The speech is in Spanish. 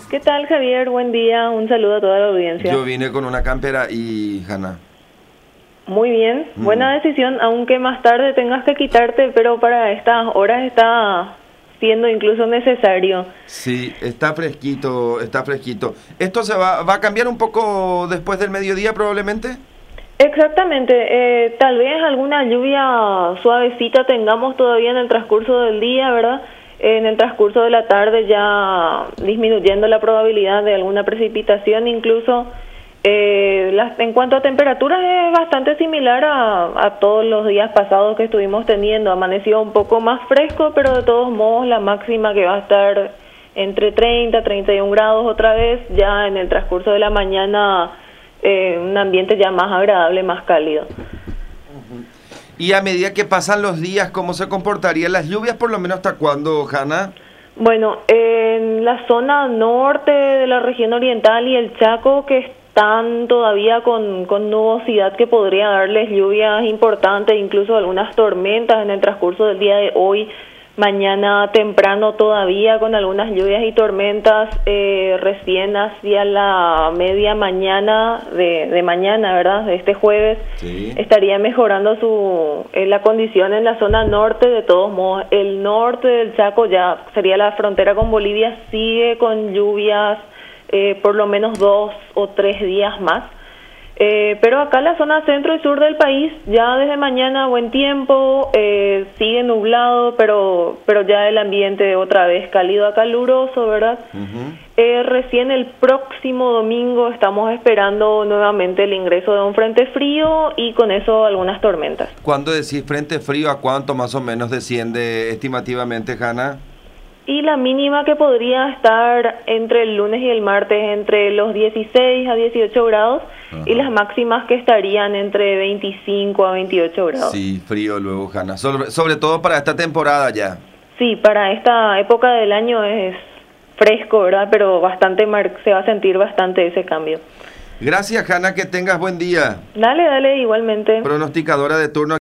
¿Qué tal, Javier? Buen día. Un saludo a toda la audiencia. Yo vine con una campera y Hanna. Muy bien. Buena decisión, aunque más tarde tengas que quitarte, pero para estas horas está siendo incluso necesario. Sí, está fresquito, está fresquito. ¿Esto va a cambiar un poco después del mediodía probablemente? Exactamente. Tal vez alguna lluvia suavecita tengamos todavía en el transcurso del día, ¿verdad? En el transcurso de la tarde ya disminuyendo la probabilidad de alguna precipitación incluso. En cuanto a temperaturas es bastante similar a todos los días pasados que estuvimos teniendo. Amaneció un poco más fresco, pero de todos modos la máxima que va a estar entre 30 y 31 grados otra vez, ya en el transcurso de la mañana un ambiente ya más agradable, más cálido. Y a medida que pasan los días, ¿cómo se comportarían las lluvias? Por lo menos ¿hasta cuándo, Hanna? Bueno, en la zona norte de la región oriental y el Chaco, que están todavía con nubosidad que podría darles lluvias importantes, incluso algunas tormentas en el transcurso del día de hoy, mañana temprano todavía con algunas lluvias y tormentas, recién hacia la media mañana de mañana, ¿verdad? De este jueves, Sí. Estaría mejorando la condición en la zona norte. De todos modos, el norte del Chaco ya sería la frontera con Bolivia, sigue con lluvias por lo menos 2 o 3 días más. Pero acá en la zona centro y sur del país, ya desde mañana buen tiempo, sigue nublado, pero ya el ambiente otra vez cálido a caluroso, ¿verdad? Recién el próximo domingo estamos esperando nuevamente el ingreso de un frente frío y con eso algunas tormentas. ¿Cuándo decís frente frío, a cuánto más o menos desciende estimativamente, Hanna? Y la mínima que podría estar entre el lunes y el martes entre los 16 a 18 grados. Ajá. Y las máximas que estarían entre 25 a 28 grados. Sí, frío luego, Hanna. Sobre todo para esta temporada ya. Sí, para esta época del año es fresco, ¿verdad? Pero se va a sentir bastante ese cambio. Gracias, Hanna, que tengas buen día. Dale, igualmente. Pronosticadora de turno.